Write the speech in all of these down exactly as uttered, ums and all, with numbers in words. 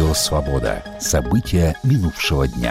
Радио «Свобода». События минувшего дня.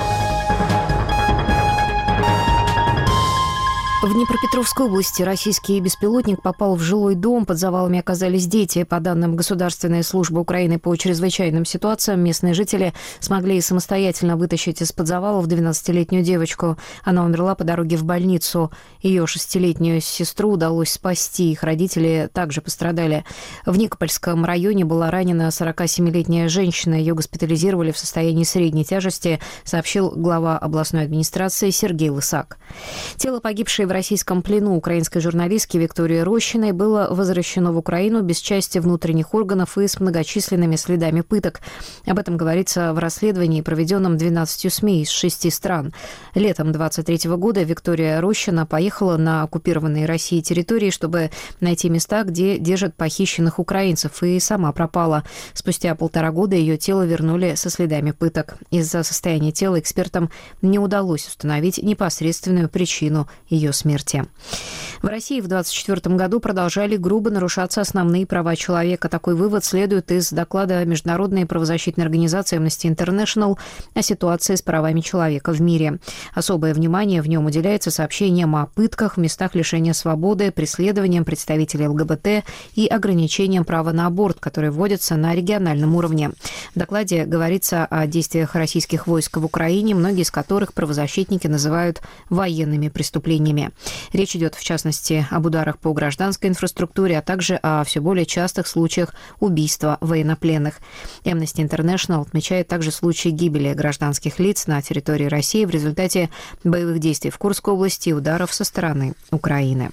В Днепропетровской области российский беспилотник попал в жилой дом. Под завалами оказались дети. По данным Государственной службы Украины по чрезвычайным ситуациям, местные жители смогли самостоятельно вытащить из-под завалов двенадцатилетнюю девочку. Она умерла по дороге в больницу. Ее шестилетнюю сестру удалось спасти. Их родители также пострадали. В Никопольском районе была ранена сорокасемилетняя женщина. Ее госпитализировали в состоянии средней тяжести, сообщил глава областной администрации Сергей Лысак. Тело погибшей в российском плену украинской журналистки Виктории Рощиной было возвращено в Украину без части внутренних органов и с многочисленными следами пыток. Об этом говорится в расследовании, проведенном двенадцатью СМИ из шести стран. Летом двадцать третьего года Виктория Рощина поехала на оккупированные Россией территории, чтобы найти места, где держат похищенных украинцев, и сама пропала. Спустя полтора года ее тело вернули со следами пыток. Из-за состояния тела экспертам не удалось установить непосредственную причину ее смерти. В России в двадцать четвёртом году продолжали грубо нарушаться основные права человека. Такой вывод следует из доклада Международной правозащитной организации Amnesty International о ситуации с правами человека в мире. Особое внимание в нем уделяется сообщениям о пытках в местах лишения свободы, преследованиям представителей ЛГБТ и ограничениям права на аборт, которые вводятся на региональном уровне. В докладе говорится о действиях российских войск в Украине, многие из которых правозащитники называют военными преступлениями. Речь идет, в частности, об ударах по гражданской инфраструктуре, а также о все более частых случаях убийства военнопленных. Amnesty International отмечает также случаи гибели гражданских лиц на территории России в результате боевых действий в Курской области и ударов со стороны Украины.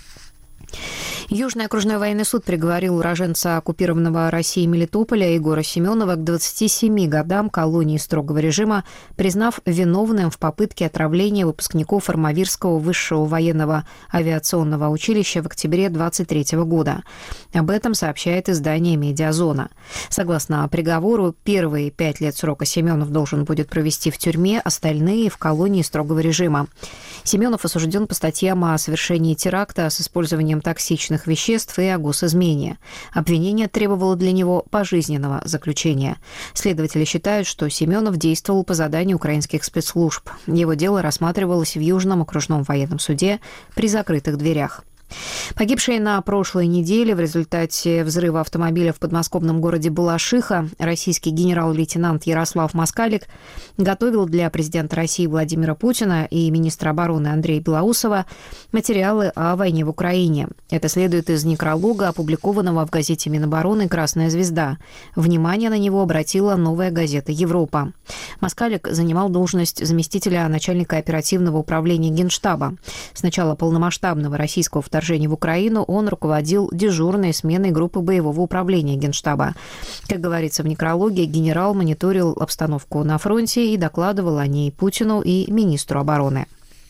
Южный окружной военный суд приговорил уроженца оккупированного Россией Мелитополя Егора Семенова к двадцати семи годам колонии строгого режима, признав виновным в попытке отравления выпускников Армавирского высшего военного авиационного училища в октябре двадцать третьего года. Об этом сообщает издание «Медиазона». Согласно приговору, первые пять лет срока Семенов должен будет провести в тюрьме, остальные – в колонии строгого режима. Семенов осужден по статьям о совершении теракта с использованием токсичных веществ и о госизмене. Обвинение требовало для него пожизненного заключения. Следователи считают, что Семенов действовал по заданию украинских спецслужб. Его дело рассматривалось в Южном окружном военном суде при закрытых дверях. Погибший на прошлой неделе в результате взрыва автомобиля в подмосковном городе Балашиха российский генерал-лейтенант Ярослав Москалик готовил для президента России Владимира Путина и министра обороны Андрея Белоусова материалы о войне в Украине. Это следует из некролога, опубликованного в газете Минобороны «Красная звезда». Внимание на него обратила новая газета «Европа». Москалик занимал должность заместителя начальника оперативного управления Генштаба. С начала полномасштабного российского вторжения в Украину он руководил дежурной сменой группы боевого управления Генштаба. Как говорится в некрологе, генерал мониторил обстановку на фронте и докладывал о ней Путину и министру обороны.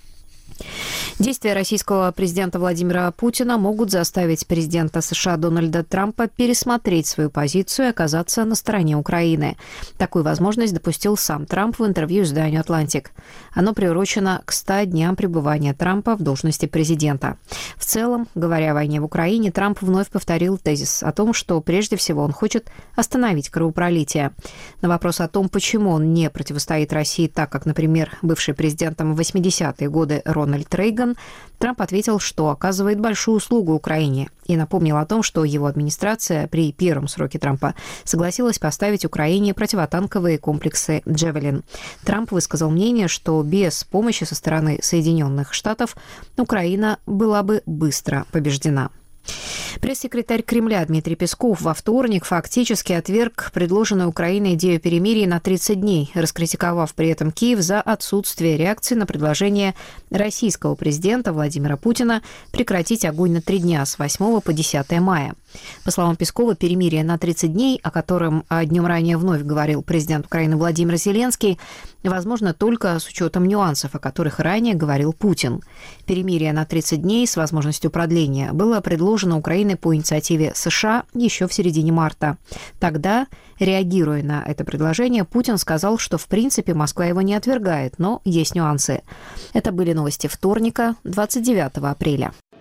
Действия российского президента Владимира Путина могут заставить президента США Дональда Трампа пересмотреть свою позицию и оказаться на стороне Украины. Такую возможность допустил сам Трамп в интервью изданию «Атлантик». Оно приурочено к ста дням пребывания Трампа в должности президента. В целом, говоря о войне в Украине, Трамп вновь повторил тезис о том, что прежде всего он хочет остановить кровопролитие. На вопрос о том, почему он не противостоит России так, как, например, бывший президентом в восьмидесятые годы Рональд Рейган, Трамп ответил, что оказывает большую услугу Украине, и напомнил о том, что его администрация при первом сроке Трампа согласилась поставить Украине противотанковые комплексы «Джавелин». Трамп высказал мнение, что без помощи со стороны Соединенных Штатов Украина была бы быстро побеждена. Пресс-секретарь Кремля Дмитрий Песков во вторник фактически отверг предложенную Украиной идею перемирия на тридцать дней, раскритиковав при этом Киев за отсутствие реакции на предложение российского президента Владимира Путина прекратить огонь на три дня с восьмого по десятое мая. По словам Пескова, перемирие на тридцать дней, о котором днем ранее вновь говорил президент Украины Владимир Зеленский, возможно только с учетом нюансов, о которых ранее говорил Путин. Перемирие на тридцать дней с возможностью продления было предложено Украиной по инициативе США еще в середине марта. Тогда, реагируя на это предложение, Путин сказал, что в принципе Москва его не отвергает, но есть нюансы. Это были новости вторника, двадцать девятого апреля.